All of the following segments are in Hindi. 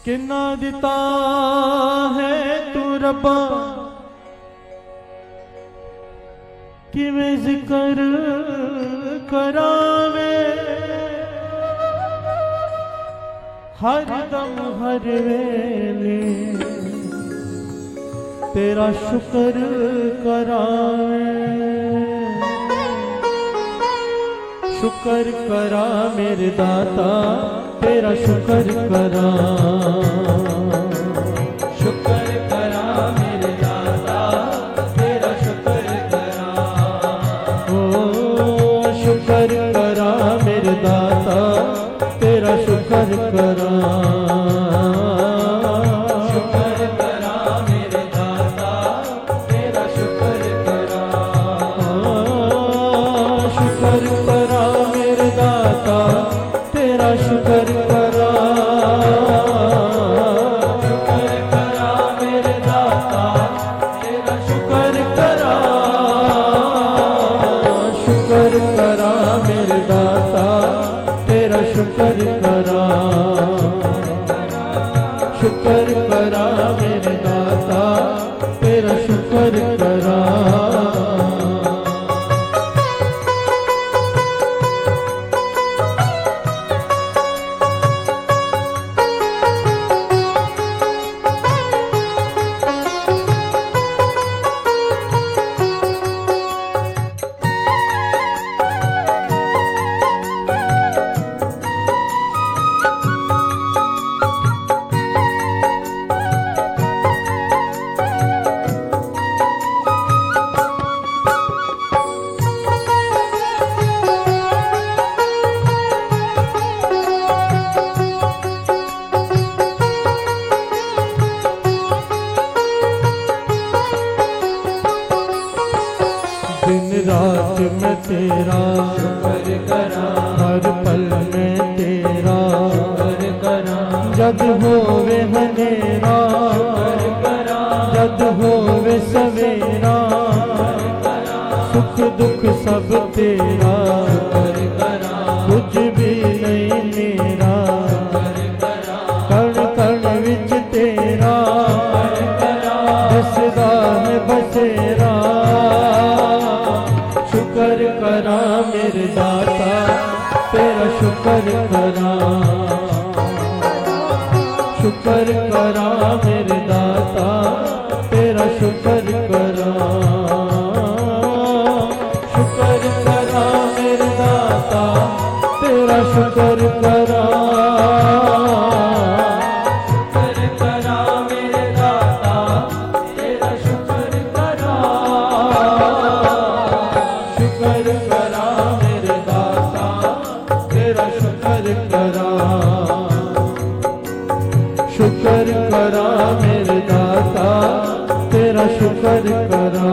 किन्ना दिता है तू रब्बा किवें जिक्र करावे हर दम हर वेले तेरा शुक्र करावे शुक्र करा मेरे दाता तेरा शुक्र करा शुक्र करा मेरे दाता तेरा शुक्र करा ओ शुक्र करा मेरे दाता तेरा शुक्र करा शुक्र करा मेरे दाता तेरा शुक्र करा शुक्र करा मेरे दाता तेरा शुक्र करा शुक्र करा मेरे दाता तेरा शुक्र करा शुक्र करा मेरे दाता तेरा शुक्र करा शुक्र करा मेरे दाता तेरा शुक्र करा दिन रात में तेरा शुक्र करा हर पल में तेरा शुक्र करा जद होवे हनेरा शुक्र करा जद होवे सवेरा सुख दुख सब तेरा शुक्र करा कुछ भी नहीं मेरा शुक्र करा कण कण विच तेरा शुक्र करा दिसदा है बसेरा शुक्र करा मेरे दाता तेरा शुक्र करा शुक्र करा मेरे दाता तेरा शुक्र करा शुक्र करा मेरे दाता तेरा शुक्र करा शुक्र करा मेरे दाता तेरा शुक्र करा शुक्र करा मेरे दाता तेरा शुक्र करा शुक्र करा मेरे दाता तेरा शुक्र करा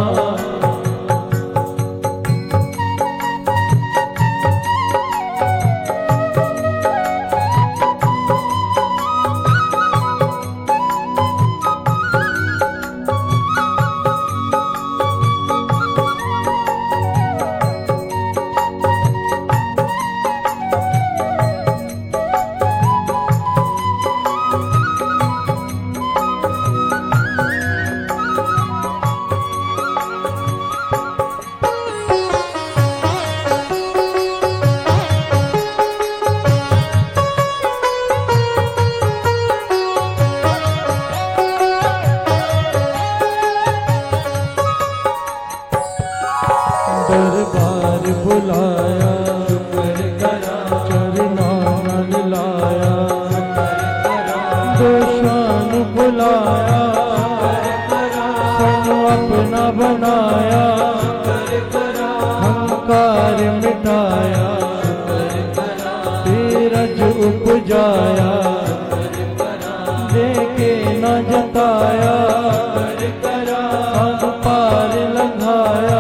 दरबार बुलाया शुक्र करा चरणों में लाया शुक्र करा दोषान बुलाया शुक्र करा सनु अपना बनाया शुक्र करा अहंकार मिटाया शुक्र करा धीरज उपजाया शुक्र करा देके न जताया शुक्र करा पार लंघाया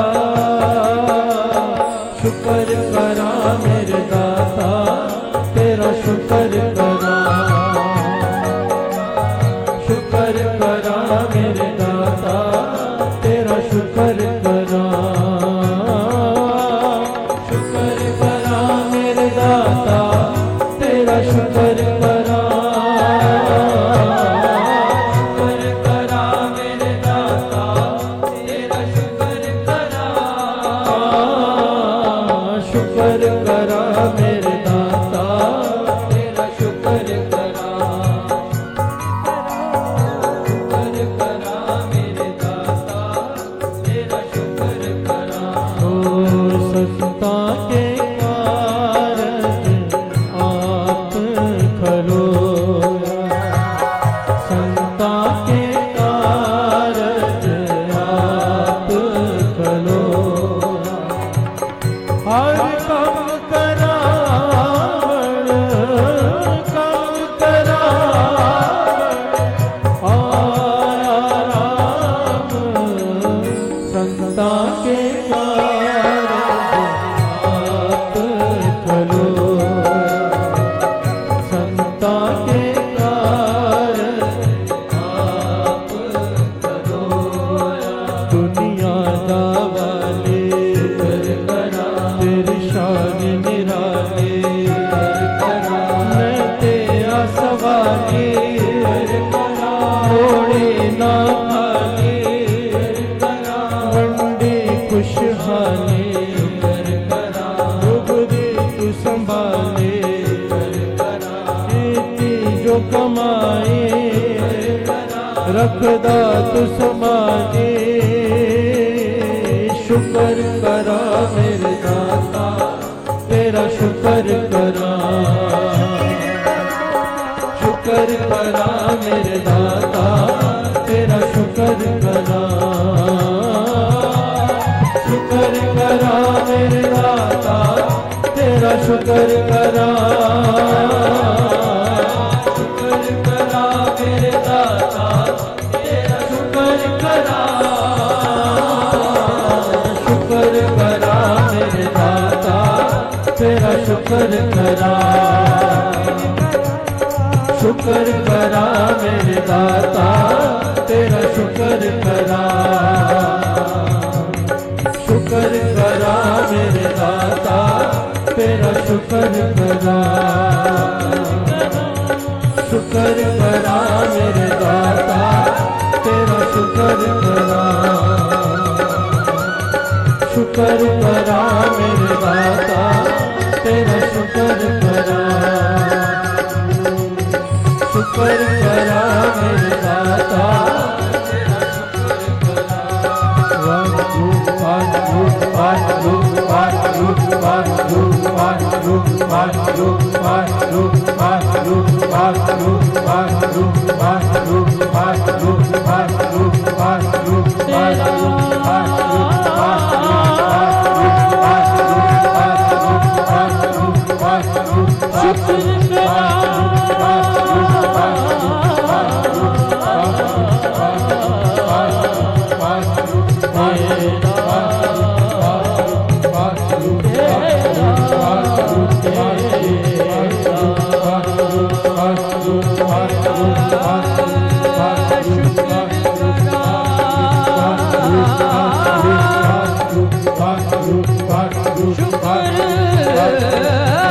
शुक्र करा मेरे दाता तेरा शुक्र करा शुक्र करा मेरे दाता तेरा शुक्र करा शुक्र जो कमाए रखदा तू समाए। शुक्र करा मेरे दाता तेरा शुक्र करा, शुक्र करा मेरे दाता तेरा शुक्र करा, शुक्र करा मेरे दाता तेरा शुक्र करा, शुक्र करा मेरे दाता तेरा शुक्र करा, शुक्र करा मेरे दाता तेरा शुक्र करा, शुक्र करा मेरे दाता तेरा शुक्र करा, शुक्र करा मेरे दाता तेरा शुक्र करा, शुक्र करा मेरे दाता तेरा शुक्र करा, शुक्र करा मेरे दाता तेरा शुक्र करा, शुक्र करा मेरे दाता तेरा शुक्र करा। वाहिगुरु वाहिगुरु वाहिगुरु वाहिगुरु वाहिगुरु वाहिगुरु वाहिगुरु वाहिगुरु वाहिगुरु वाहिगुरु वाहिगुरु वाहिगुरु वाहिगुरु वाहिगुरु शुक्र